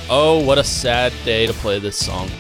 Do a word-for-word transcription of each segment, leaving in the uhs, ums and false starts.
Oh, what a sad day to play this song.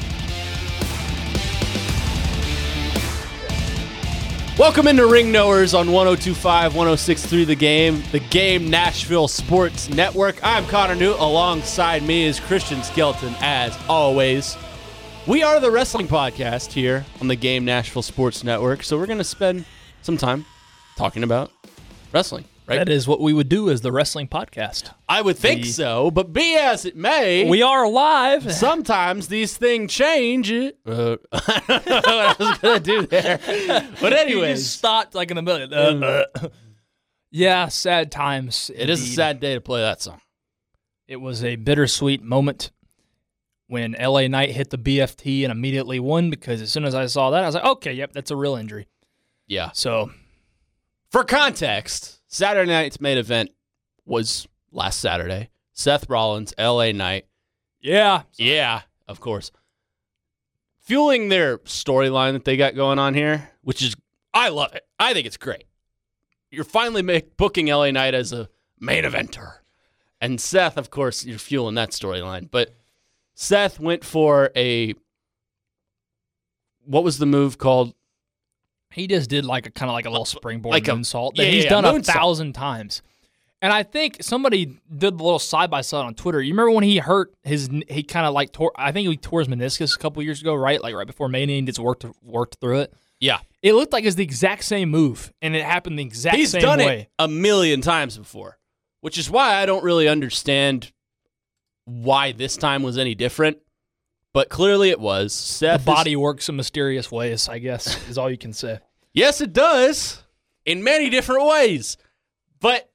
Welcome into Ring Knowers on one oh two point five, one oh six point three The Game, The Game Nashville Sports Network. I'm Connor Newt. Alongside me is Christian Skelton, as always. We are the wrestling podcast here on The Game Nashville Sports Network, so we're going to spend some time talking about wrestling. Right? That is what we would do as the wrestling podcast. I would think we, so, but be as it may. We are live. Sometimes these things change. Uh, I don't know what I was going to do there. But anyways. You just stopped like in the middle. Uh, uh. Yeah, sad times. It indeed. Is a sad day to play that song. It was a bittersweet moment when L A Knight hit the B F T and immediately won, because as soon as I saw that, I was like, okay, yep, that's a real injury. Yeah. So, for context, Saturday night's main event was last Saturday. Seth Rollins, L A Knight. Yeah. Yeah, of course. Fueling their storyline that they got going on here, which is, I love it. I think it's great. You're finally make, booking L A Knight as a main eventer. And Seth, of course, you're fueling that storyline. But Seth went for a, what was the move called? He just did like a kind of like a little springboard like moonsault that yeah, he's yeah, done yeah, a thousand times. And I think somebody did the little side-by-side on Twitter. You remember when he hurt his, he kind of like tore, I think he tore his meniscus a couple years ago, right? Like right before Mania, and just worked, worked through it. Yeah. It looked like it's the exact same move, and it happened the exact He's same way. He's done it a million times before, which is why I don't really understand why this time was any different. But clearly it was. Seth the body is, works in mysterious ways, I guess, is all you can say. Yes, it does, in many different ways. But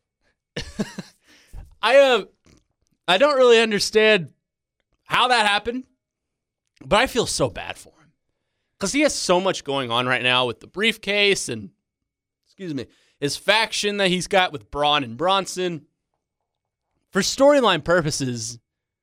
I uh, I don't really understand how that happened, but I feel so bad for him. Because he has so much going on right now with the briefcase and, excuse me, his faction that he's got with Braun and Bronson. For storyline purposes,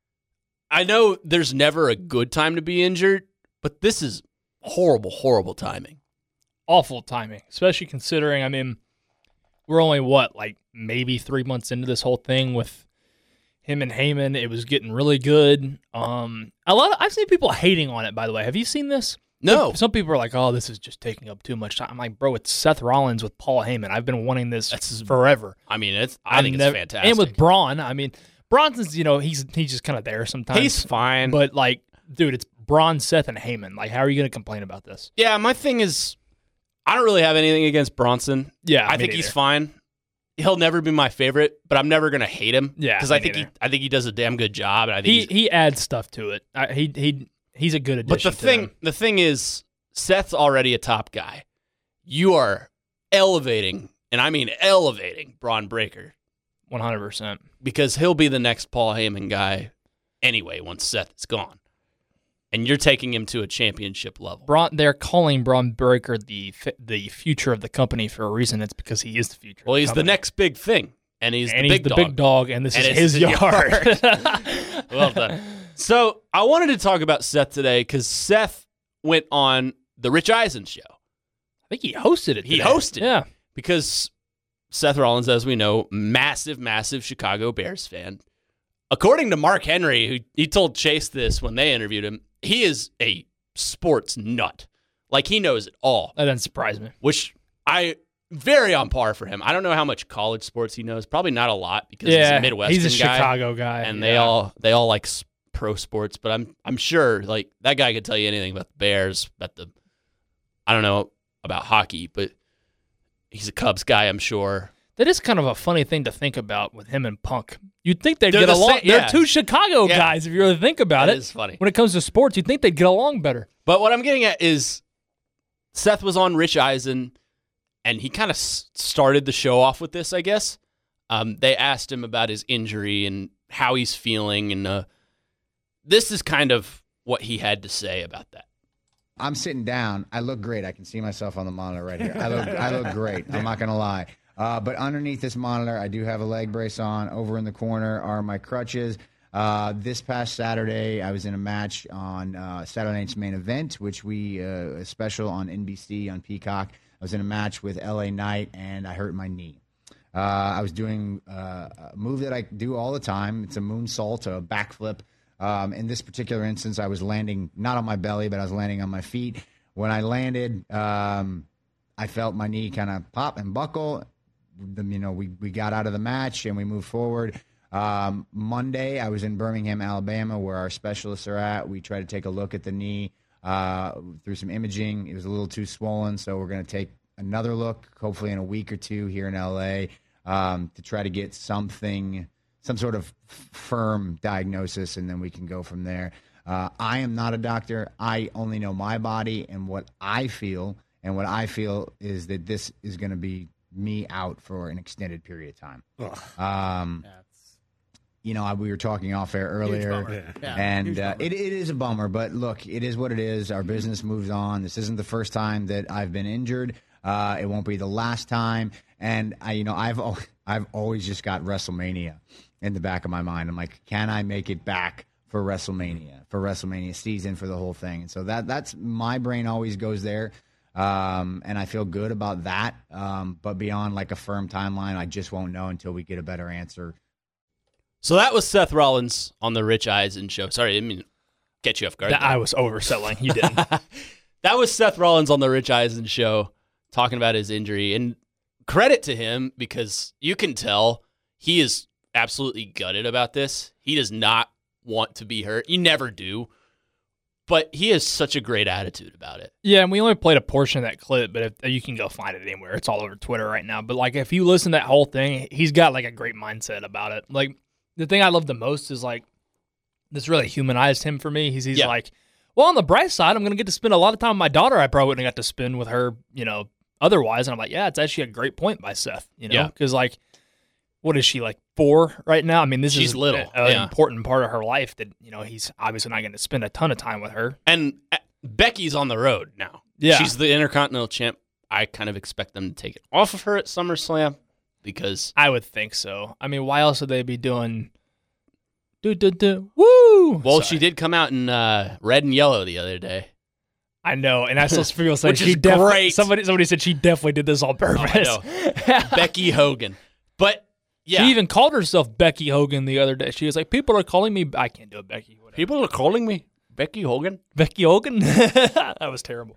I know there's never a good time to be injured, but this is horrible, horrible timing. Awful timing, especially considering, I mean, we're only, what, like maybe three months into this whole thing with him and Heyman. It was getting really good. Um, a lot of, I've seen people hating on it, by the way. Have you seen this? No. Some people are like, oh, this is just taking up too much time. I'm like, bro, it's Seth Rollins with Paul Heyman. I've been wanting this That's, forever. I mean, it's. I I'm think never, it's fantastic. And with Braun, I mean, Bronson's, you know, he's he's just kind of there sometimes. He's fine. But, like, dude, it's Braun, Seth, and Heyman. Like, how are you going to complain about this? Yeah, my thing is, I don't really have anything against Bronson. Yeah, I think neither. he's fine. He'll never be my favorite, but I'm never gonna hate him. Yeah, because I think he, I think he does a damn good job. And I think he he adds stuff to it. I, he he he's a good addition. But the thing, them. the thing is, Seth's already a top guy. You are elevating, and I mean elevating, Braun Breaker. one hundred percent. Because he'll be the next Paul Heyman guy anyway once Seth is gone. And you're taking him to a championship level. Braun, they're calling Braun Breaker the the future of the company for a reason. It's because he is the future. Well, of the he's company. the next big thing, and he's and the he's big the dog. big dog, and this and is his, his yard. yard. Well done. So I wanted to talk about Seth today because Seth went on the Rich Eisen show. I think he hosted it. He today. hosted, yeah, because Seth Rollins, as we know, massive, massive Chicago Bears fan. According to Mark Henry, who he told Chase this when they interviewed him, he is a sports nut. Like, he knows it all. That doesn't surprise me. Which I very on par for him. I don't know how much college sports he knows. Probably not a lot because yeah, he's a Midwestern he's a guy, Chicago guy, and yeah. they all they all like pro sports. But I'm I'm sure like that guy could tell you anything about the Bears, about the I don't know about hockey, but he's a Cubs guy, I'm sure. That is kind of a funny thing to think about with him and Punk. You'd think they'd They're get the along. same- yeah. They're two Chicago Yeah. guys, if you really think about That it. is funny. When it comes to sports, you'd think they'd get along better. But what I'm getting at is Seth was on Rich Eisen, and he kind of s- started the show off with this, I guess. Um, they asked him about his injury and how he's feeling, and uh, this is kind of what he had to say about that. I'm sitting down. I look great. I can see myself on the monitor right here. I look, I look great. I'm not going to lie. Uh, but underneath this monitor, I do have a leg brace on. Over in the corner are my crutches. Uh, this past Saturday, I was in a match on uh, Saturday Night's Main Event, which we, uh, a special on N B C on Peacock. I was in a match with L A Knight, and I hurt my knee. Uh, I was doing uh, a move that I do all the time. It's a moonsault, a backflip Um, in this particular instance, I was landing not on my belly, but I was landing on my feet. When I landed, um, I felt my knee kind of pop and buckle. The, you know, we, we got out of the match and we moved forward. Um, Monday, I was in Birmingham, Alabama, where our specialists are at. We tried to take a look at the knee uh, through some imaging. It was a little too swollen, so we're going to take another look, hopefully in a week or two here in L A, um, to try to get something, some sort of firm diagnosis, and then we can go from there. Uh, I am not a doctor. I only know my body and what I feel, and what I feel is that this is going to be me out for an extended period of time. Um, you know, we were talking off air earlier, Yeah. and uh, it, it is a bummer, but look, it is what it is. Our business moves on. This isn't the first time that I've been injured. Uh, it won't be the last time. And I, you know, I've al- I've always just got WrestleMania in the back of my mind. I'm like, can I make it back for WrestleMania, for WrestleMania season, for the whole thing? And so that that's my brain always goes there. Um, and I feel good about that. Um, but beyond like a firm timeline, I just won't know until we get a better answer. So that was Seth Rollins on the Rich Eisen show. Sorry, I didn't mean to get you off guard. That I was overselling. You didn't. That was Seth Rollins on the Rich Eisen show talking about his injury. And credit to him, because you can tell he is absolutely gutted about this. He does not want to be hurt. You never do. But he has such a great attitude about it. Yeah, and we only played a portion of that clip, but if, you can go find it anywhere. It's all over Twitter right now. But, like, if you listen to that whole thing, he's got, like, a great mindset about it. Like, the thing I love the most is, like, this really humanized him for me. He's, he's Yeah. like, well, on the bright side, I'm going to get to spend a lot of time with my daughter. I probably wouldn't have got to spend with her, you know, otherwise. And I'm like, yeah, it's actually a great point by Seth, you know? Yeah. Because, like, what is she, like, four right now? I mean, this She's is little, a- an yeah. important part of her life that, you know, he's obviously not going to spend a ton of time with her. And uh, Becky's on the road now. Yeah. She's the Intercontinental Champ. I kind of expect them to take it off of her at SummerSlam because I would think so. I mean, why else would they be doing do do do woo? well, Sorry. she did come out in uh, red and yellow the other day. I know, and I still feel saying Which she is definitely. great. Somebody somebody said she definitely did this on purpose. Oh, Becky Hogan. But yeah, She even called herself Becky Hogan the other day. She was like, "People are calling me. I can't do it, Becky. Whatever. people are calling me Becky Hogan. Becky Hogan." That was terrible.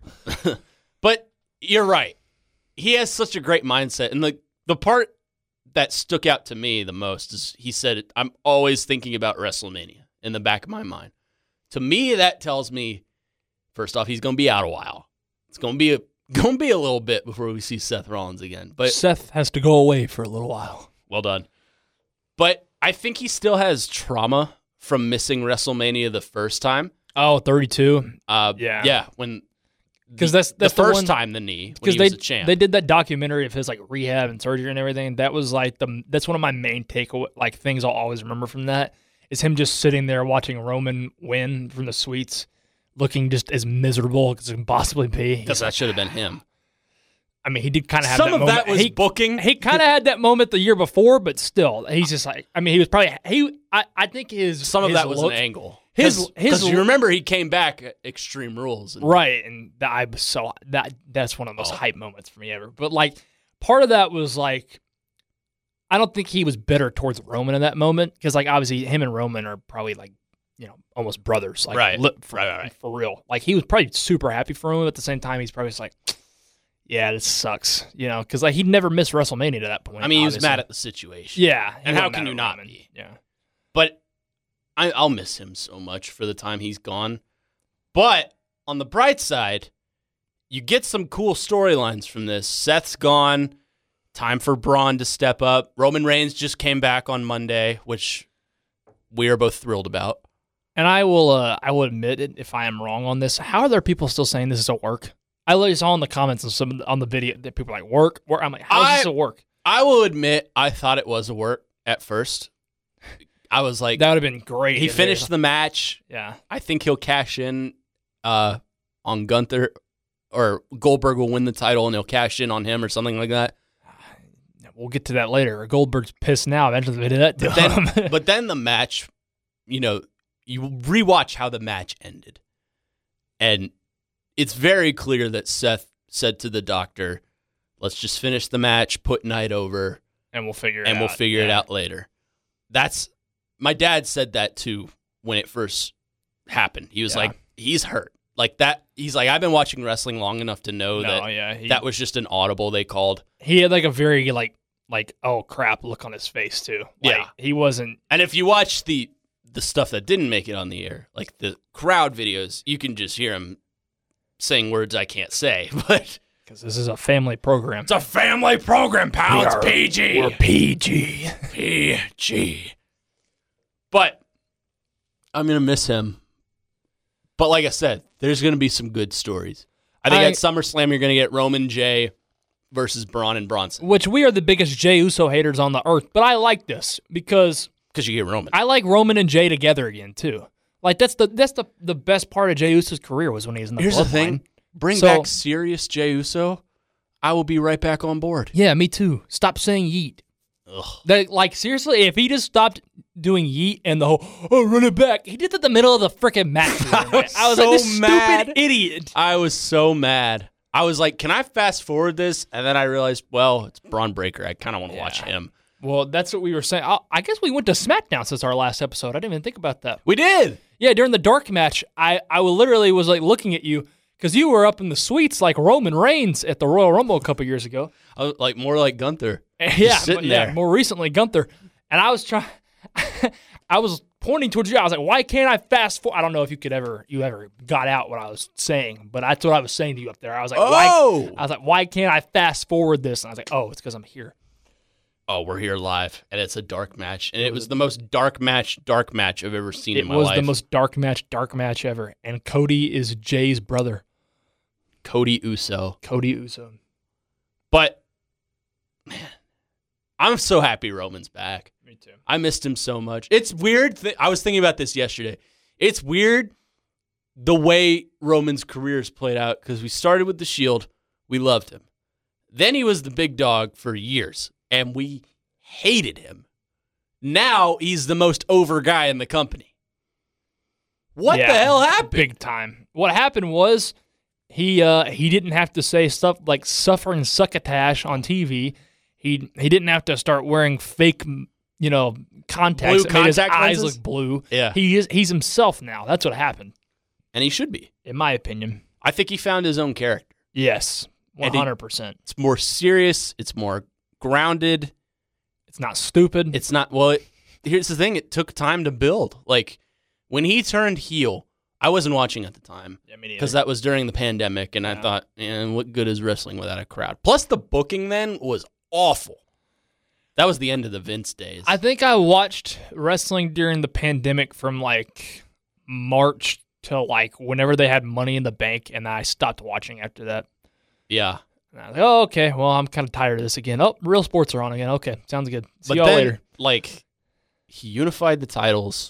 But you're right. He has such a great mindset. And the, the part that stuck out to me the most is he said, I'm always thinking about WrestleMania in the back of my mind. To me, that tells me, first off, he's going to be out a while. It's going to be a going to be a little bit before we see Seth Rollins again. But Seth has to go away for a little while. well done. But I think he still has trauma from missing WrestleMania the first time. Oh, thirty-two. Uh, Yeah. Yeah, when 'Cause that's- that's the the first one- time the knee when Because he they was a champ. they did that documentary of his like rehab and surgery and everything. That was like the that's one of my main takeaway like things I'll always remember from that is him just sitting there watching Roman win from the suites, looking just as miserable as he can possibly be. Because that should have been him. I mean, he did kind of have Some that of moment. that was he, booking. He kind of had that moment the year before, but still, he's just like. I mean, he was probably he. I, I think his Some of his that was look, an angle. his- Cause, his 'cause you look- remember he came back at Extreme Rules. And right, and that I was so that that's one of the most Oh. hype moments for me ever. But like, part of that was like, I don't think he was bitter towards Roman in that moment because like obviously him and Roman are probably like you know almost brothers, like Right. li- for, Right, right, right. for real. Like he was probably super happy for him, but at the same time he's probably just like, yeah, this sucks, you know, because like he'd never missed WrestleMania to that point. I mean, he was obviously. mad at the situation. Yeah, he And how wasn't can mad you at not Roman. be? Yeah. But I, I'll miss him so much for the time he's gone. But on the bright side, you get some cool storylines from this. Seth's gone. Time for Braun to step up. Roman Reigns just came back on Monday, which we are both thrilled about. And I will, uh, I will admit it if I am wrong on this. How are there people still saying this is a work? I literally saw in the comments and some on the video that people are like work, work. I'm like, how is I- this a work? I will admit, I thought it was a work at first. I was like, That would have been great. he if they- finished the match. Yeah, I think he'll cash in uh, on Gunther, or Goldberg will win the title and he'll cash in on him or something like that. we'll get to that later. Goldberg's pissed now. Imagine they did that to But then, him. but then the match, you know, you rewatch how the match ended, and it's very clear that Seth said to the doctor, "Let's just finish the match, put night over, and we'll figure it and out. we'll figure it Yeah. out later." That's my dad said that too when it first happened. He was Yeah. like, he's hurt. Like that. He's like, I've been watching wrestling long enough to know No, that yeah, he, that was just an audible they called. he had like a very like like oh crap look on his face too. Like, Yeah. he wasn't. And if you watch the the stuff that didn't make it on the air, like the crowd videos, you can just hear him saying words I can't say. But Because this is a family program. it's a family program, pal. We It's are- P G. We're P G. P G. But I'm going to miss him. But like I said, there's going to be some good stories. I think I- at SummerSlam, you're going to get Roman J versus Braun and Bronson Which we are the biggest Jey Uso haters on the earth. But I like this because because you get Roman. I like Roman and Jey together again too. Like that's the that's the, the best part of Jey Uso's career was when he was in the Here's the Bloodline. thing. Bring So- back serious Jey Uso. I will be right back on board. Yeah, me too. Stop saying yeet. Ugh. That, like, seriously, if he just stopped doing yeet and the whole, oh, run it back. He did that in the middle of the freaking match. the other I night. was I was so like, this mad. stupid idiot. I was so mad. I was like, can I fast forward this? And then I realized, well, it's Braun Breaker. I kind of want to watch Yeah. him. Well, that's what we were saying. I, I guess we went to SmackDown since our last episode. I didn't even think about that. We did. Yeah, during the dark match, I, I literally was like looking at you because you were up in the suites like Roman Reigns at the Royal Rumble a couple years ago. I was like more like Gunther. Yeah, sitting but yeah. there. More recently, Gunther, and I was trying. I was pointing towards you. I was like, "Why can't I fast forward?" I don't know if you could ever, you ever got out what I was saying, but that's what I was saying to you up there. I was like, Oh! "Why?" I was like, "Why can't I fast forward this?" And I was like, "Oh, it's because I'm here." Oh, we're here live, and it's a dark match, and it was the most dark match, dark match I've ever seen It in my was life. the most dark match, dark match ever. And Cody is Jay's brother, Cody Uso. Cody Uso. But man, I'm so happy Roman's back. Me too. I missed him so much. It's weird. Th- I was thinking about this yesterday. It's weird the way Roman's career has played out because we started with the Shield. We loved him. Then he was the big dog for years, and we hated him. Now he's the most over guy in the company. What Yeah, the hell happened? Big time. What happened was he uh, he didn't have to say stuff like suffering succotash on T V. He he didn't have to start wearing fake, you know, contacts Blue that made his contact eyes lenses? look blue. Yeah. He is he's himself now. That's what happened, And he should be. in my opinion. I think he found his own character. Yes, one And he- hundred percent. It's more serious. It's more grounded. It's not stupid. It's not, well, it, here's the thing. It took time to build. Like, when he turned heel, I wasn't watching at the time yeah, me neither. because that was during the pandemic, and I Yeah. thought, man, what good is wrestling without a crowd? Plus, the booking then was awful. That was the end of the Vince days. I think I watched wrestling during the pandemic from like March to like whenever they had Money in the Bank, and I stopped watching after that. yeah. And I was like, oh, okay. Well, I'm kind of tired of this again. Oh, real sports are on again. Okay, sounds good. See But y'all then, later. like, he unified the titles,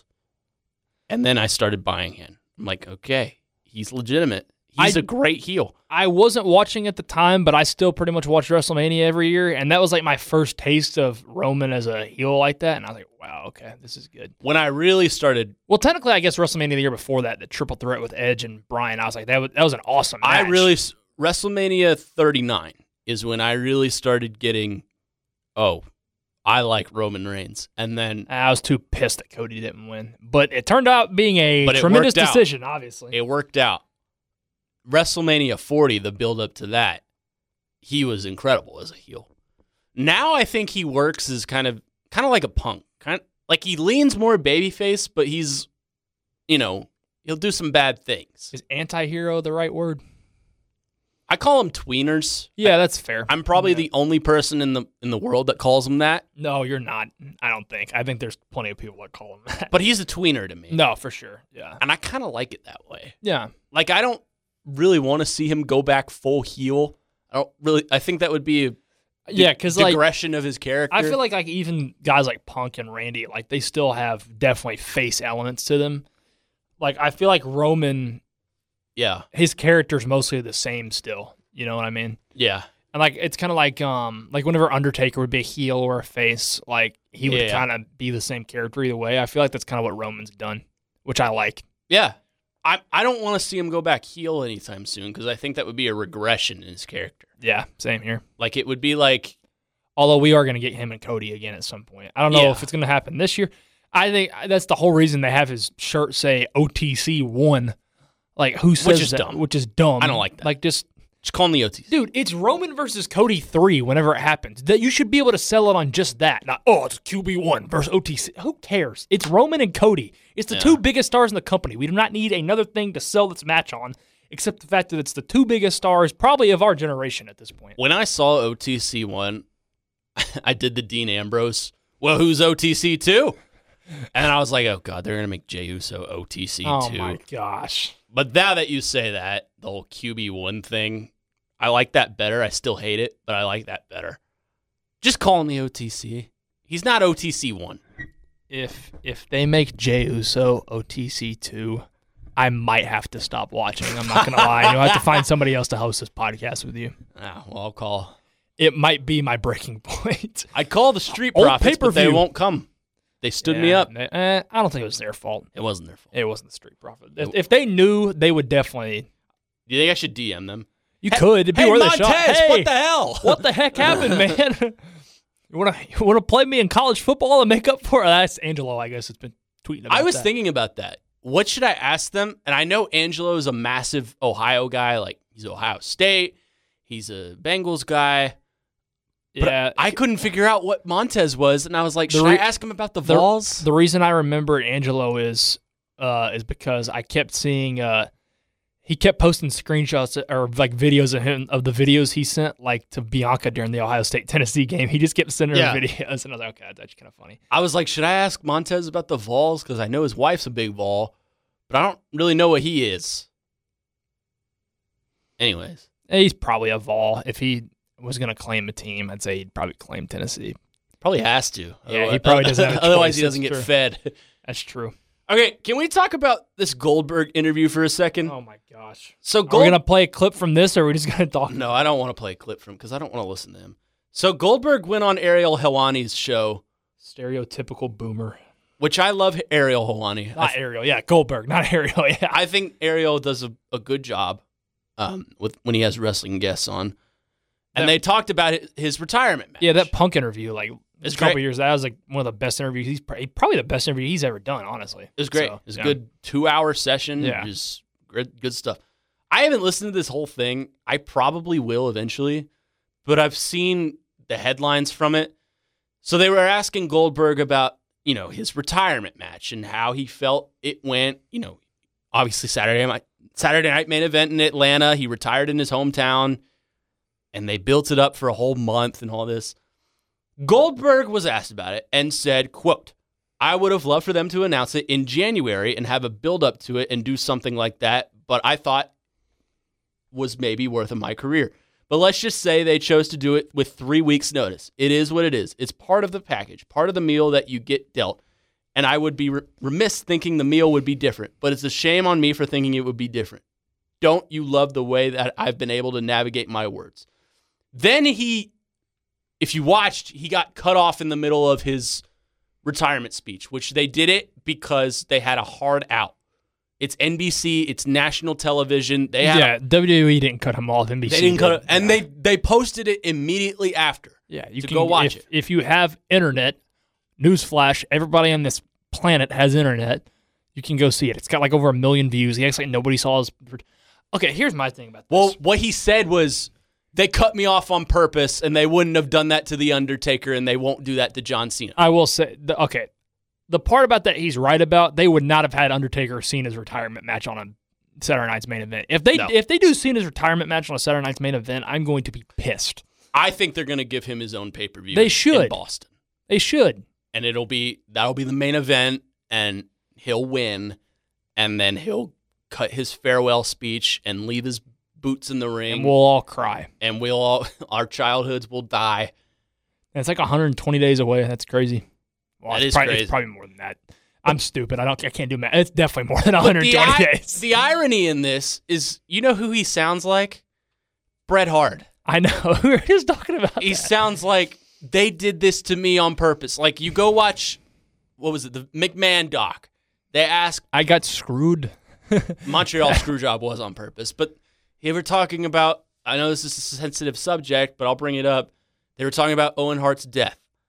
and then I started buying in. I'm like, okay, he's legitimate. He's I- a great heel. I wasn't watching at the time, but I still pretty much watched WrestleMania every year, and that was like my first taste of Roman as a heel like that. And I was like, wow, okay, this is good. When I really started, Well, technically, I guess WrestleMania the year before that, the triple threat with Edge and Bryan, I was like, that was, that was an awesome I match. really, WrestleMania thirty-nine is when I really started getting, oh, I like Roman Reigns. And then I was too pissed that Cody didn't win, but it turned out being a But it tremendous worked out. decision. Obviously, it worked out. WrestleMania forty, the build up to that, he was incredible as a heel. Now I think he works as kind of kind of like a Punk. Kind of, like he leans more babyface, but he's, you know, he'll do some bad things. is anti-hero the right word? I call them tweeners. Yeah, that's fair. I'm probably Yeah. the only person in the in the world that calls him that, No, you're not. I don't think. I think there's plenty of people that call him that. but he's a tweener to me. No, for sure. Yeah. And I kind of like it that way. Yeah. Like, I don't really want to see him go back full heel. I don't really. I think that would be a Yeah, because like digression of his character. I feel like like even guys like Punk and Randy, like they still have definitely face elements to them. Like I feel like Roman, yeah, his character's mostly the same still. You know what I mean? yeah, And like it's kind of like um like whenever Undertaker would be a heel or a face, like he would Yeah. kind of be the same character either way. I feel like that's kind of what Roman's done, which I like. yeah. I I don't want to see him go back heel anytime soon because I think that would be a regression in his character. Yeah, same here. Like it would be like, Although we are going to get him and Cody again at some point. I don't know Yeah. if it's going to happen this year. I think that's the whole reason they have his shirt say O T C one. Like, who says Which is that? dumb. Which is dumb. I don't like that. Like, just... Just call him the O T C. Dude, it's Roman versus Cody three whenever it happens. That you should be able to sell it on just that. Not, oh, it's Q B one versus O T C. Who cares? It's Roman and Cody. It's the Yeah. two biggest stars in the company. We do not need another thing to sell this match on, except the fact that it's the two biggest stars probably of our generation at this point. When I saw O T C one, I did the Dean Ambrose, well, who's O T C two? And I was like, oh, God, they're going to make Jey Uso O T C two. Oh, my gosh. But now that you say that, the whole Q B one thing, I like that better. I still hate it, but I like that better. Just call him the O T C. He's not O T C one. If if they make Jey Uso O T C two, I might have to stop watching. I'm not going to lie. You'll have to find somebody else to host this podcast with you. Ah, well, I'll call. It might be my breaking point. I'd call the Street Old Profits, but they pay-per-view. won't come. They stood me Yeah, up. they- eh, I don't think it was their fault. It wasn't their fault. It wasn't the Street Profit. If, if they knew, they would definitely. Do you think I should D M them? You could. It'd be Hey, worth Montez, a shot. Hey, what the hell? what the heck happened, man? You want to you want to play me in college football and make up for it? That's Angelo, I guess, has been tweeting about I was that. thinking about that. What should I ask them? And I know Angelo is a massive Ohio guy. Like, he's Ohio State. He's a Bengals guy. But Yeah, I couldn't figure out what Montez was, and I was like, The should re- I ask him about the the, Vols? the reason I remember Angelo is uh, is because I kept seeing uh, he kept posting screenshots or like videos of him of the videos he sent like to Bianca during the Ohio State Tennessee game. He just kept sending Yeah. her videos, and I was like, okay, that's actually kind of funny. I was like, should I ask Montez about the Vols? Because I know his wife's a big Vol, but I don't really know what he is. Anyways. He's probably a Vol. If he was going to claim a team, I'd say he'd probably claim Tennessee. Probably has to. Yeah, he Otherwise- probably doesn't have a Otherwise, choice, he doesn't that's get true. fed. That's true. Okay, can we talk about this Goldberg interview for a second? Oh my gosh. So Are we Gold- going to play a clip from this, or are we just going to talk? No, I don't want to play a clip from because I don't want to listen to him. So Goldberg went on Ariel Helwani's show, Stereotypical boomer. which I love Ariel Helwani. I, Not Ariel. Yeah, Goldberg, not Ariel. Yeah. I think Ariel does a, a good job um, with when he has wrestling guests on. And That- they talked about his, his retirement match. Yeah, that Punk interview, like It's a couple great. years, that was like one of the best interviews. He's pr- probably the best interview he's ever done, honestly. It was great. So, it was yeah. a good two-hour session. Yeah. It was good, good stuff. I haven't listened to this whole thing. I probably will eventually, but I've seen the headlines from it. So they were asking Goldberg about, you know, his retirement match and how he felt it went. You know, obviously Saturday night, Saturday night main event in Atlanta. He retired in his hometown, and they built it up for a whole month and all this. Goldberg was asked about it and said, quote, I would have loved for them to announce it in January and have a build-up to it and do something like that, but I thought was maybe worth of my career. But let's just say they chose to do it with three weeks' notice. It is what it is. It's part of the package, part of the meal that you get dealt. And I would be re- remiss thinking the meal would be different, but it's a shame on me for thinking it would be different. Don't you love the way that I've been able to navigate my words? Then he, if you watched, he got cut off in the middle of his retirement speech, which they did it because they had a hard out. It's N B C, it's national television. They had Yeah, W W E didn't cut him off. N B C they didn't cut did. it, and they they posted it immediately after. Yeah, you to can go watch if, it. If you have internet, newsflash, everybody on this planet has internet. You can go see it. It's got like over a million views. He acts like nobody saw his. Okay, here's my thing about this. Well, what he said was they cut me off on purpose, and they wouldn't have done that to The Undertaker, and they won't do that to John Cena. I will say, the, okay, the part about that he's right about, they would not have had Undertaker Cena's retirement match on a Saturday Night's main event. If they No. if they do Cena's retirement match on a Saturday Night's main event, I'm going to be pissed. I think they're going to give him his own pay-per-view They in should. Boston. They should. And it'll be that'll be the main event, and he'll win, and then he'll cut his farewell speech and leave his boots in the ring, And we'll all cry. and we'll all our childhoods will die. And it's like one hundred twenty days away. That's crazy. Well, That it's is probably, crazy. It's probably more than that. I'm stupid. I don't. I can't do math. It's definitely more than one But hundred the, twenty I- days. the irony in this is, you know who he sounds like? Bret Hart. I know. We were just talking about He that. sounds like they did this to me on purpose. Like, you go watch, what was it, the McMahon doc. They asked, I got screwed. Montreal Screwjob was on purpose, but they were talking about, I know this is a sensitive subject, but I'll bring it up. They were talking about Owen Hart's death.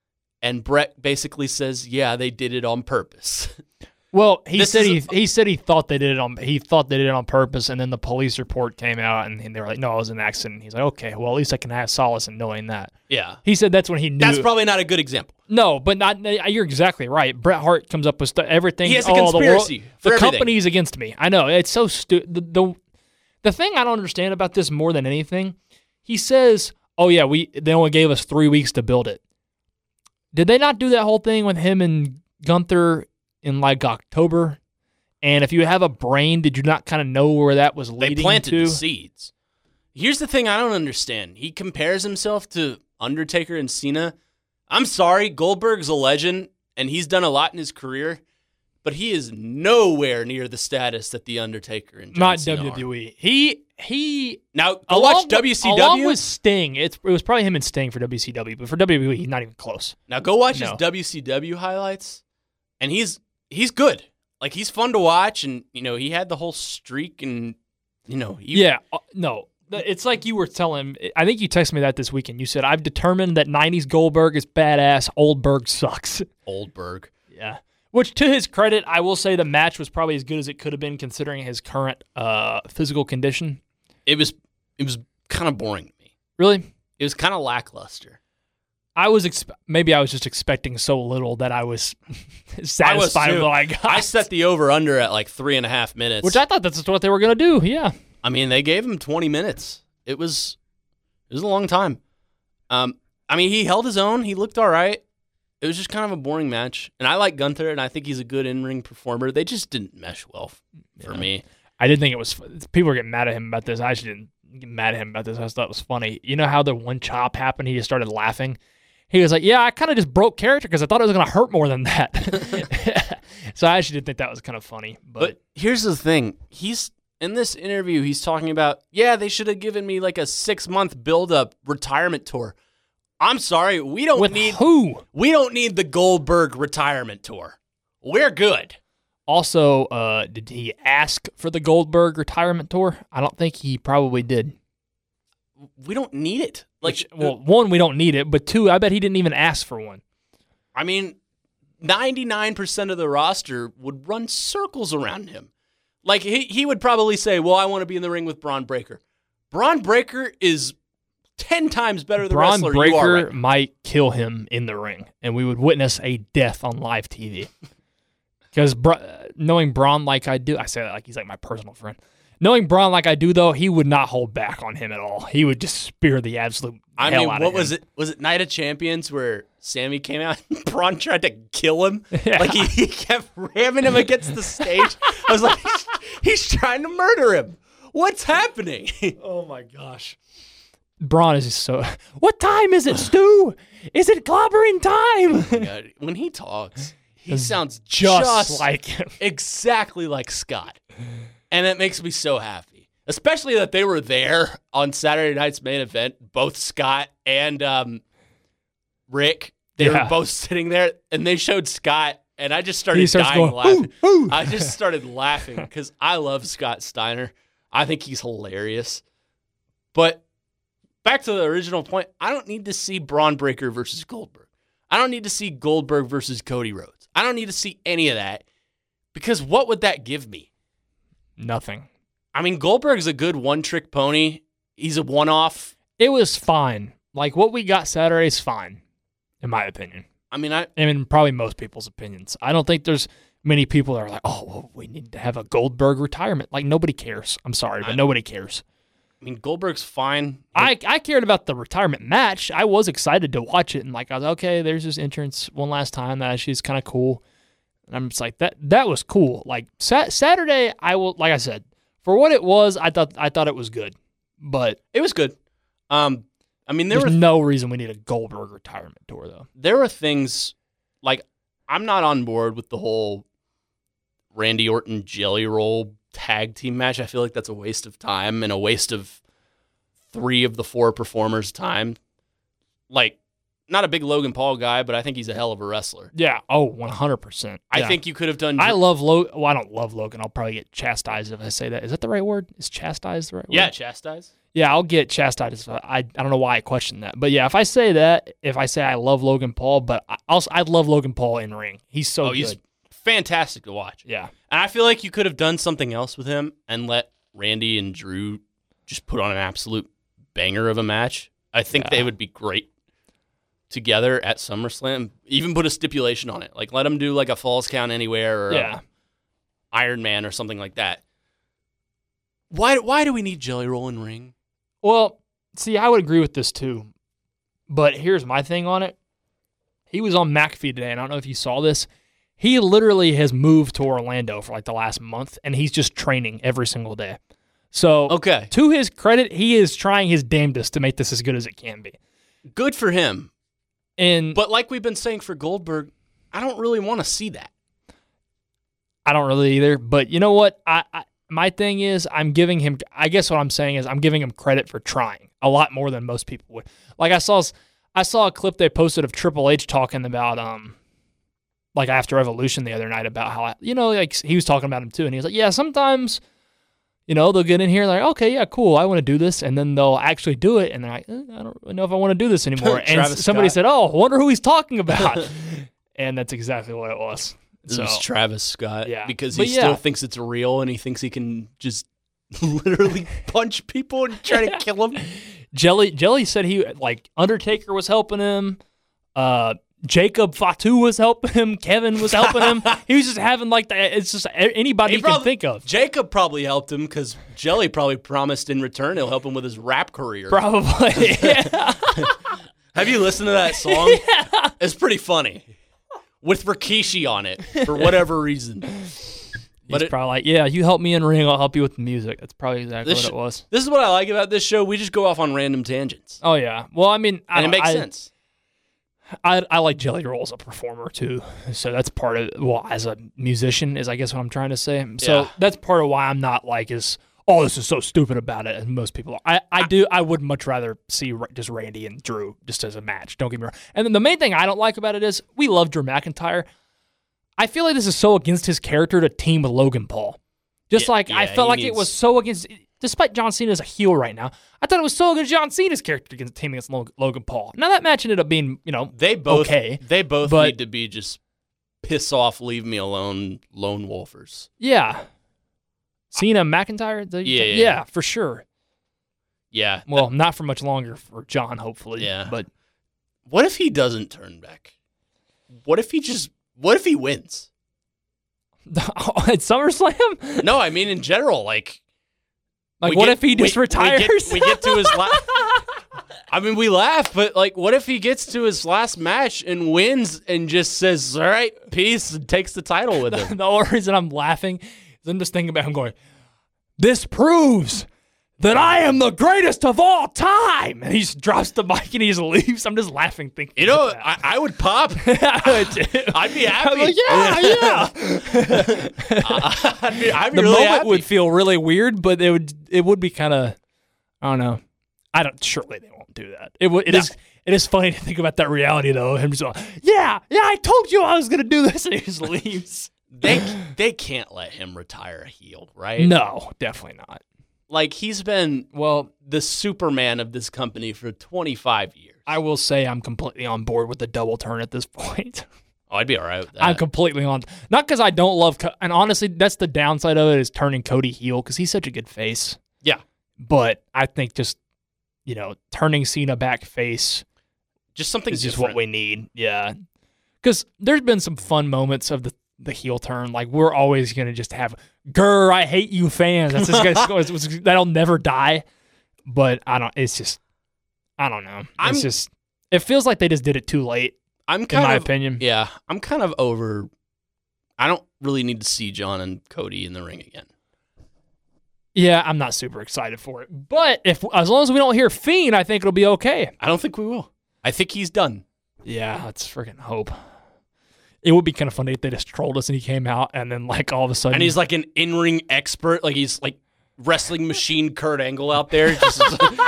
And Brett basically says, yeah, they did it on purpose. Well, he This said is he he said he thought they did it on he thought they did it on purpose, and then the police report came out, and they were like, "No, it was an accident." He's like, "Okay, well, at least I can have solace in knowing that." Yeah. He said that's when he knew. That's probably not a good example. No, but not. You're exactly right. Bret Hart comes up with stu- everything. He has a oh, conspiracy The, world, for the everything. company's against me. I know it's so stupid. The, the the thing I don't understand about this more than anything, he says, "Oh yeah, we they only gave us three weeks to build it." Did they not do that whole thing with him and Gunther in like October? And if you have a brain, did you not kind of know where that was They leading planted to? the seeds. Here's the thing I don't understand. He compares himself to Undertaker and Cena. I'm sorry, Goldberg's a legend, and he's done a lot in his career, but he is nowhere near the status that The Undertaker and John Not Cena W are. W E. He he. Now, go along watch with- W C W. Along with Sting, it's, it was probably him and Sting for W C W, but for W W E, he's not even close. Now, go watch his No. W C W highlights, and he's he's good. Like, he's fun to watch, and, you know, he had the whole streak, and, you know, he, Yeah, uh, no. The- It's like you were telling, I think you texted me that this weekend. You said, I've determined that nineties Goldberg is badass, Oldberg sucks. Oldberg. Yeah. Which, to his credit, I will say the match was probably as good as it could have been considering his current uh, physical condition. It was, it was kind of boring to me. Really? It was kind of lackluster. I was exp- maybe I was just expecting so little that I was satisfied with too. what I got. I set the over-under at like three and a half minutes. Which I thought that's what they were going to do, yeah. I mean, they gave him twenty minutes. It was it was a long time. Um, I mean, he held his own. He looked all right. It was just kind of a boring match. And I like Gunther, and I think he's a good in-ring performer. They just didn't mesh well f- for Yeah. me. I did think it was. People were getting mad at him about this. I actually didn't get mad at him about this. I just thought it was funny. You know how the one chop happened? He just started laughing. He was like, "Yeah, I kind of just broke character because I thought it was going to hurt more than that." So I actually did think that was kind of funny. But, But here's the thing. He's in this interview, he's talking about, yeah, they should have given me like a six-month build-up retirement tour. I'm sorry, we don't with need who? we don't need the Goldberg retirement tour. We're good. Also, uh, did he ask for the Goldberg retirement tour? I don't think he probably did. We don't need it. Like, Which, well, one, we don't need it, but two, I bet he didn't even ask for one. I mean, ninety-nine percent of the roster would run circles around him. Like, he, he would probably say, well, I want to be in the ring with Braun Breaker. Braun Breaker is ten times better the Braun wrestler Breaker you are right now. might kill him in the ring, and we would witness a death on live T V. Because Bra- knowing Braun like I do, I say that like he's like my personal friend. Knowing Braun like I do, though, he would not hold back on him at all. He would just spear the absolute I hell mean, out what of him. was it? Was it Night of Champions where Sammy came out and Braun tried to kill him? Yeah. Like, he, he kept ramming him against the stage. I was like, he's, he's trying to murder him. What's happening? Oh my gosh. Braun is just so. What time is it, Stu? Is it clobbering time? God, when he talks, he It's sounds just, just like him. exactly like Scott. And it makes me so happy. Especially that they were there on Saturday night's main event, both Scott and um, Rick. They Yeah. were both sitting there, and they showed Scott, and I just started He starts dying going, laughing. "Ooh, ooh." I just started laughing because I love Scott Steiner. I think he's hilarious. But back to the original point, I don't need to see Braun Breaker versus Goldberg. I don't need to see Goldberg versus Cody Rhodes. I don't need to see any of that because what would that give me? Nothing. I mean, Goldberg's a good one-trick pony. He's a one-off. It was fine. Like what we got Saturday is fine, in my opinion. I mean, I I mean, probably most people's opinions. I don't think there's many people that are like, oh, well, we need to have a Goldberg retirement. Like, nobody cares. I'm sorry, but I- nobody cares. I mean, Goldberg's fine. I, I cared about the retirement match. I was excited to watch it, and like I was okay. There's his entrance one last time. That actually is kind of cool. And I'm just like that. That was cool. Like sa- Saturday, I will. Like I said, for what it was, I thought I thought it was good. But It was good. Um, I mean, there there's were no reason we need a Goldberg retirement tour, though. there were things like I'm not on board with the whole Randy Orton Jelly Roll tag team match. I feel like that's a waste of time and a waste of three of the four performers' time. Like, not a big Logan Paul guy, but I think he's a hell of a wrestler. Yeah. Oh, one hundred percent. I think you could have done. I love Logan. Well, I don't love Logan. I'll probably get chastised if I say that. Is that the right word? Is chastised the right word? yeah, chastise. Yeah, I'll get chastised. I I don't know why I questioned that, but yeah, if I say that, if I say I love Logan Paul, but I also I love Logan Paul in ring. He's so Oh, good. he's fantastic to watch. Yeah, And I feel like you could have done something else with him and let Randy and Drew just put on an absolute banger of a match. I think Yeah. they would be great together at SummerSlam. Even put a stipulation on it. Like, let them do like a Falls Count Anywhere or yeah. a Iron Man or something like that. Why, why do we need Jelly Roll in ring? Well, see, I would agree with this too, but here's my thing on it. He was on McAfee today, and I don't know if you saw this. He literally has moved to Orlando for like the last month, and he's just training every single day. So, Okay. to his credit, he is trying his damnedest to make this as good as it can be. Good for him. And But like we've been saying for Goldberg, I don't really want to see that. I don't really either. But you know what? I, I my thing is, I'm giving him. I guess what I'm saying is, I'm giving him credit for trying a lot more than most people would. Like I saw, I saw a clip they posted of Triple H talking about, um, like after Evolution the other night about how you know, like he was talking about him too, and he was like, yeah, sometimes, you know, they'll get in here like, okay, yeah, cool, I want to do this, and then they'll actually do it, and they're like, eh, I don't really know if I want to do this anymore. And Travis somebody Scott. said, oh, I wonder who he's talking about, and that's exactly what it was. This So is Travis Scott. Yeah. Because he But still yeah. thinks it's real and he thinks he can just literally punch people and try to kill them. Jelly Jelly said he like Undertaker was helping him. Uh, Jacob Fatu was helping him. Kevin was helping him. He was just having like the, it's just anybody He you can probably- think of. Jacob probably helped him because Jelly probably promised in return he'll help him with his rap career. Probably. Yeah. Have you listened to that song? It's pretty funny. With Rikishi on it for whatever reason. But He's it, probably like, yeah, you help me in ring, I'll help you with the music. That's probably exactly This what sh- it was. this is what I like about this show. We just go off on random tangents. Oh yeah. Well, I mean, I And it don't- makes I, sense. I I like Jelly Roll as a performer too, so that's part of well as a musician is I guess what I'm trying to say. So Yeah. that's part of why I'm not like as oh this is so stupid about it as most people are. I I do I would much rather see Ra- just Randy and Drew just as a match. Don't get me wrong. And then the main thing I don't like about it is we love Drew McIntyre. I feel like this is so against his character to team with Logan Paul. Just Yeah, like I yeah, felt he like it needs- was so against. Despite John Cena as a heel right now, I thought it was so against John Cena's character against teaming against Log- Logan Paul. Now that match ended up being, you know, They both okay, they both but- need to be just piss off, leave me alone, lone wolfers. yeah. Cena McIntyre, the, Yeah, yeah, yeah. for sure. Yeah. Well, not for much longer for John, hopefully. Yeah. but What if he doesn't turn back? What if he just what if he wins? at SummerSlam, No, I mean in general, like like we what get- if he just we- retires? We get, we get to his last. I mean, we laugh, but like, what if he gets to his last match and wins and just says, "All right, peace," and takes the title with him? The only reason I'm laughing is I'm just thinking about him going, "This proves that I am the greatest of all time," and he just drops the mic and he just leaves. I'm just laughing thinking. You know, about I, I would pop. that. I'd be happy. I'm like, yeah, yeah. I'd be, I'd be The really moment happy. would feel really weird, but it would it would be kind of I don't know. I don't. Surely they won't do that. It would. It No. is. It is funny to think about that reality though. Him just going, yeah, yeah. I told you I was gonna do this, and he just leaves. they they can't let him retire a heel, right? No, definitely not. Like he's been Well, the Superman of this company for twenty-five years. I will say I'm completely on board with the double turn at this point. Oh, I'd be all right with that. I'm completely on. Not because I don't love, Co- and honestly, that's the downside of it is turning Cody heel because he's such a good face. Yeah. But I think just you know turning Cena back face just something is just different. what we need. Yeah. Because there's been some fun moments of the, the heel turn. Like, we're always going to just have, grr, I hate you fans. That's just gonna, it's- it's- that'll never die. But I don't, it's just, I don't know. It's I'm- just, it feels like they just did it too late, I'm in kind my of opinion. yeah. I'm kind of over. I don't really need to see John and Cody in the ring again. Yeah, I'm not super excited for it. But if as long as we don't hear Fiend, I think it'll be okay. I don't think we will. I think he's done. Yeah, let's freaking hope. It would be kind of funny if they just trolled us and he came out and then, like, all of a sudden. And he's like an in-ring expert. Like he's like wrestling machine Kurt Angle out there. Just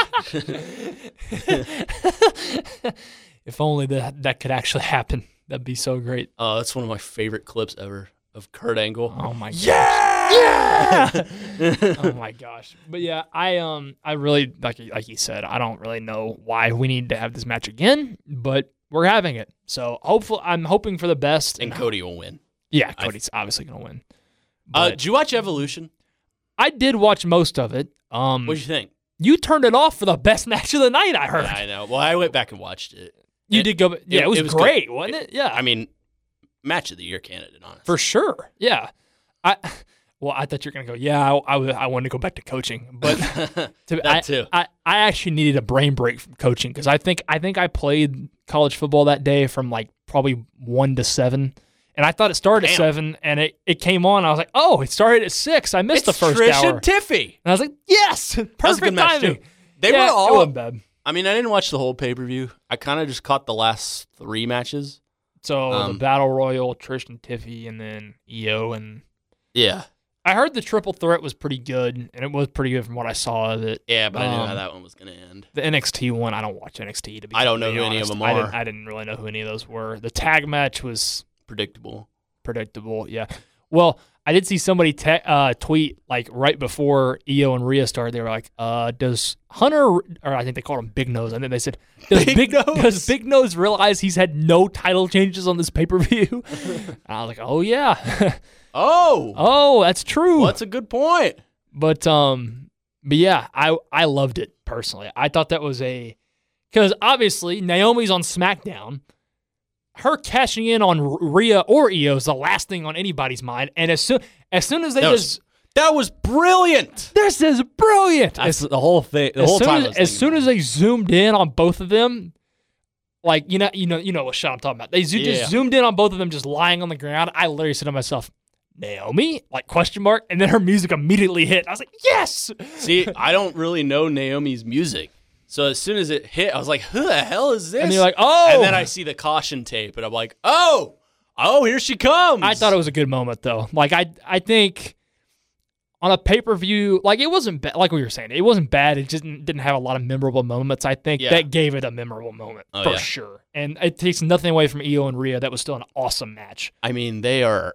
if only that, that could actually happen. That'd be so great. oh, that's one of my favorite clips ever of Kurt Angle. Oh, my God. Yeah! Yeah. Oh my gosh. But yeah, I um I really like like you said, I don't really know why we need to have this match again, but we're having it. So hopefully, I'm hoping for the best. And Cody will win. Yeah, Cody's obviously gonna win. Uh, But did you watch Evolution? I did watch most of it. Um, What'd you think? you turned it off for the best match of the night. I heard. Yeah, I know. Well, I went back and watched it. You It- did go. Yeah, it- it was, it was great, good. wasn't it? Yeah, I mean, match of the year candidate, honestly. for sure. Yeah, I. Well, I thought you were gonna go. Yeah, I, I, w- I wanted to go back to coaching, but to, That I, too. I, I actually needed a brain break from coaching because I think I think I played college football that day from like probably one to seven, and I thought it started Damn. at seven, and it, it came on. I was like, oh, it started at six. I missed It's the first Trish hour, and Tiffy. and I was like, yes, perfect That was a good match, timing. too. They Yeah, were it all. wasn't bad. I mean, I didn't watch the whole pay per view. I kind of just caught the last three matches. So the Um, battle royal, Trish and Tiffy, and then E O, and Yeah. I heard the triple threat was pretty good, and it was pretty good from what I saw of it. Yeah, but I knew Um, how that one was going to end. The N X T one, I don't watch N X T to be. I don't know completely who any of honest. them I are. didn't, I didn't really know who any of those were. The tag match was Predictable. predictable. Yeah. Well, I did see somebody te- uh, tweet like right before E O and Rhea started. They were like, uh, "Does Hunter, or I think they called him Big Nose, and then they said, does Big Big, Nose? does Big Nose realize he's had no title changes on this pay per view?" I was like, "Oh yeah, Oh, oh that's true." well, that's a good point. But um, but yeah, I I loved it personally. I thought that was a because obviously Naomi's on SmackDown. Her cashing in on R- Rhea or E O is the last thing on anybody's mind. And as soon as soon as they That was, just that was brilliant. this is brilliant. That's As, the whole thing. The as whole soon time. as, I was as thinking soon about as it. they zoomed in on both of them, like you know you know you know what shot I'm talking about. They zo- Yeah. just zoomed in on both of them just lying on the ground. I literally said to myself, Naomi, like question mark, and then her music immediately hit. I was like, yes. See, I don't really know Naomi's music. So as soon as it hit, I was like, who the hell is this? And you're like, oh. And then I see the caution tape, and I'm like, oh, oh, here she comes. I thought it was a good moment though. Like I, I think on a pay per view, like it wasn't bad. Like we were saying, it wasn't bad. It just didn't, didn't have a lot of memorable moments. I think Yeah. that gave it a memorable moment Oh, for yeah. sure. And it takes nothing away from E O and Rhea. That was still an awesome match. I mean, they are,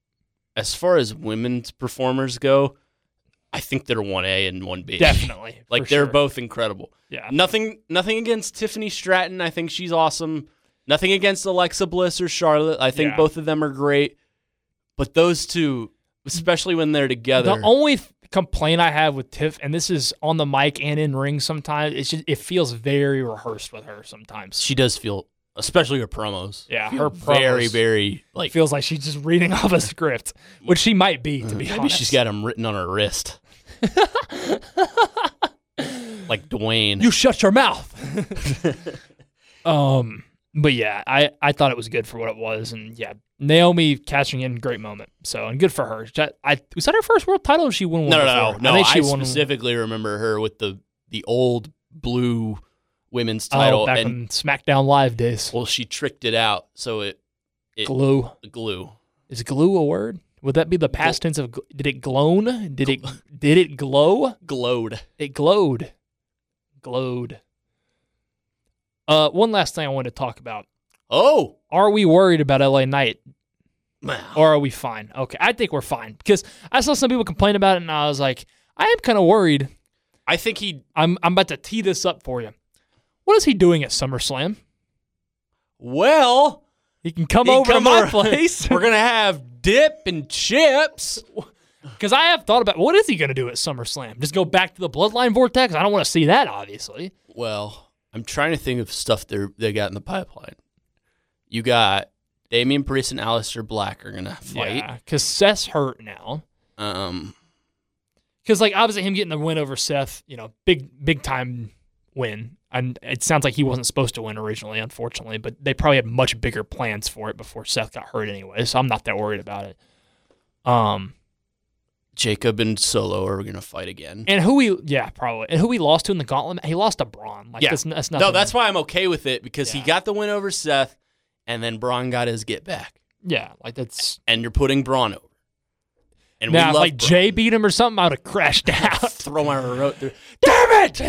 as far as women's performers go, I think they're one A and one B. Definitely, Like for they're sure. both incredible. Yeah, Nothing, nothing against Tiffany Stratton. I think she's awesome. Nothing against Alexa Bliss or Charlotte. I think Yeah. both of them are great. But those two, especially when they're together, The only th- complaint I have with Tiff, and this is on the mic and in ring sometimes, it's just it feels very rehearsed with her sometimes. she does feel, especially her promos. Yeah, feel her very, promos- very It like feels like she's just reading off a script, which she might be, to be maybe honest. she's got them written on her wrist, like Dwayne. You shut your mouth. um, but yeah, I, I thought it was good for what it was, and yeah, Naomi catching in, great moment. So and good for her. That- I was that her first world title? Or she won one no, no, no, before? no. I think she I won specifically remember her with the the old blue women's oh, title, back and in SmackDown Live days. well, she tricked it out, so it it Glue glue. is glue a word? Would that be the past tense of? gl- Did it glown? Did it? Did it glow? glowed. It glowed. Glowed. Uh, one last thing I wanted to talk about. Oh, Are we worried about L A Knight? wow. Or are we fine? Okay, I think we're fine because I saw some people complain about it, and I was like, I am kind of worried. I think he. I'm I'm about to tee this up for you. What is he doing at SummerSlam? Well, He can come he over come to my over- place We're gonna have dip and chips. because I have thought about what is he going to do at SummerSlam? Just go back to the Bloodline Vortex? I don't want to see that, obviously. Well, I'm trying to think of stuff they they got in the pipeline. You got Damian Priest and Aleister Black are gonna fight. because Seth's hurt now. Um, Because like obviously him getting the win over Seth, you know, big big time win. And it sounds like he wasn't supposed to win originally, unfortunately, but they probably had much bigger plans for it before Seth got hurt anyway. So I'm not that worried about it. Um, Jacob and Solo are gonna fight again. and who he, yeah, probably, and who he lost to in the Gauntlet, he lost to Braun. Like Yeah. that's, that's nothing. No, that's why I'm okay with it because he Yeah. got the win over Seth, and then Braun got his get back, yeah, like that's and you're putting Braun over. And now we if, love like Braun. Jay beat him or something, I would have crashed out. Throw my remote through. Damn it!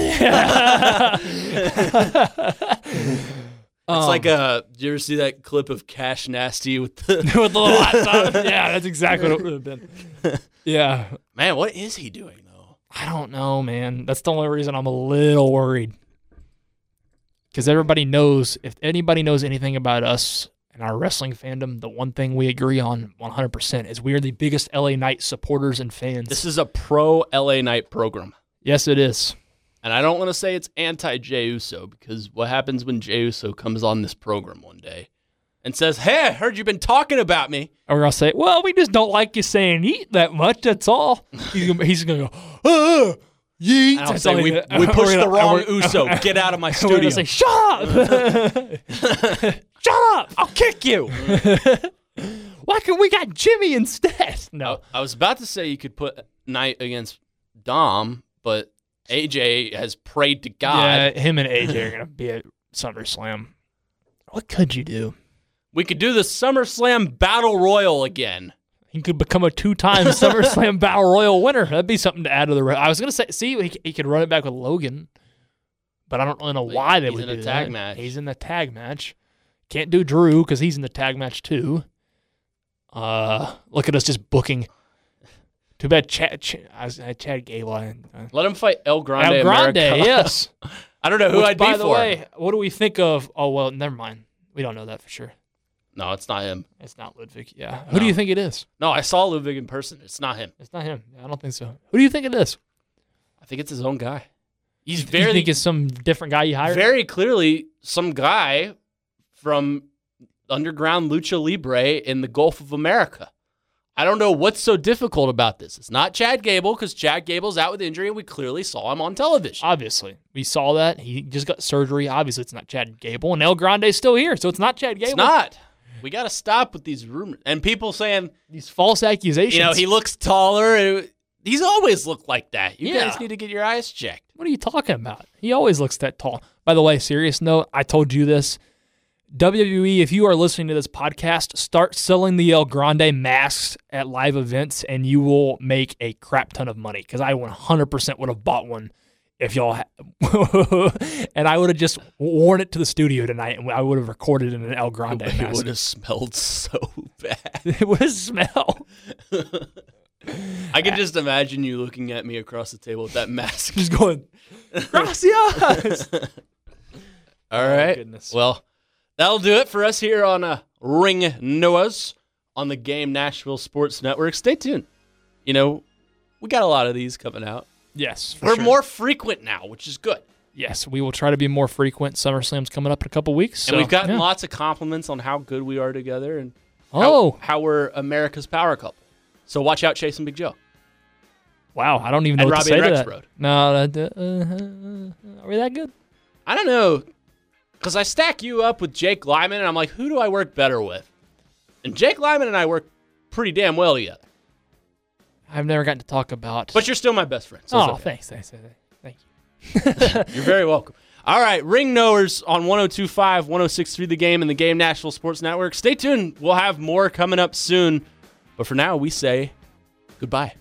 It's like uh, did you ever see that clip of Cash Nasty with the with the little hot sauce. Yeah, that's exactly what it would have been. Yeah. Man, what is he doing, though? I don't know, man. That's the only reason I'm a little worried. Because everybody knows, if anybody knows anything about us and our wrestling fandom, the one thing we agree on one hundred percent is we are the biggest L A Knight supporters and fans. This is a pro-L A Knight program. Yes, it is. And I don't want to say it's anti-Jey Uso, because what happens when Jey Uso comes on this program one day and says, hey, I heard you've been talking about me. And we're going to say, well, we just don't like you saying eat that much, that's all. He's going he's to go, oh, yeet. And I'll say, we, we pushed the wrong Uso. Get out of my studio. We're going to say, shut up. Shut up. I'll kick you. Why can we got Jimmy instead? No. I was about to say you could put Knight against Dom, but A J has prayed to God. Yeah, him and A J are going to be at SummerSlam. What could you do? We could do the SummerSlam Battle Royal again. He could become a two-time SummerSlam Battle Royal winner. That'd be something to add to the. Re- I was going to say, see, he, he could run it back with Logan, but I don't really know why they he's would in a do tag that. match. He's in the tag match. Can't do Drew because he's in the tag match too. Uh, look at us just booking. Too bad Chad. Ch- I was I had Chad Gable. And, uh, Let him fight El Grande. El Grande, America. yes. I don't know who Which, I'd by be the for. way, what do we think of? Oh well, never mind. We don't know that for sure. No, it's not him. It's not Ludwig. Yeah. Who do No. you think it is? No, I saw Ludwig in person. It's not him. It's not him. I don't think so. Who do you think it is? I think it's his own guy. He's You very, think it's some different guy you hired? very clearly some guy from underground lucha libre in the Gulf of America. I don't know what's so difficult about this. It's not Chad Gable, because Chad Gable's out with injury and we clearly saw him on television. Obviously. We saw that. He just got surgery. Obviously, it's not Chad Gable. And El Grande's still here, so it's not Chad Gable. It's not. We got to stop with these rumors. And people saying, These false accusations. you know, he looks taller. He's always looked like that. You Yeah. guys need to get your eyes checked. What are you talking about? He always looks that tall. By the way, serious note, I told you this. W W E, if you are listening to this podcast, start selling the El Grande masks at live events, and you will make a crap ton of money, because I one hundred percent would have bought one if y'all had. And I would have just worn it to the studio tonight, and I would have recorded in an El Grande It mask. would have smelled so bad. It would have smelled. I can just imagine you looking at me across the table with that mask. Just going, gracias. All right. goodness. Well, that'll do it for us here on uh, Ring Noahs on the Game Nashville Sports Network. Stay tuned. You know, we got a lot of these coming out. Yes. for We're sure. more frequent now, which is good. Yes, we will try to be more frequent. SummerSlam's coming up in a couple weeks. And so, we've gotten yeah. lots of compliments on how good we are together and Oh, how, how we're America's power couple. So watch out, Chase and Big Joe. wow. I don't even know And what Robbie to say and to Rex that. Road. No, that, uh, are we that good? I don't know, because I stack you up with Jake Lyman, and I'm like, who do I work better with? And Jake Lyman and I work pretty damn well together. I've never gotten to talk about. But you're still my best friend. So it's oh, okay. thanks, thanks, thanks, thank you. You're very welcome. All right, Ring Knowers on one oh two point five, one oh six point three The Game and the Game Nashville Sports Network. Stay tuned. We'll have more coming up soon. But for now, we say goodbye.